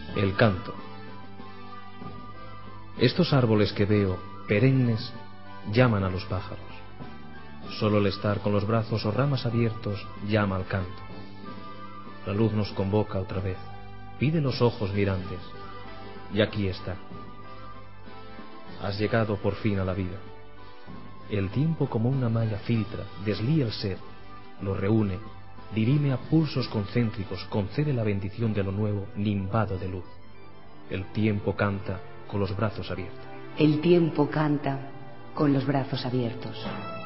El canto. Estos árboles que veo, perennes, llaman a los pájaros. Solo el estar con los brazos o ramas abiertos llama al canto. La luz nos convoca otra vez, pide los ojos mirantes, y aquí está. Has llegado por fin a la vida. El tiempo como una malla filtra, deslía el ser, lo reúne, dirime a pulsos concéntricos, concede la bendición de lo nuevo, nimbado de luz. El tiempo canta con los brazos abiertos. El tiempo canta con los brazos abiertos.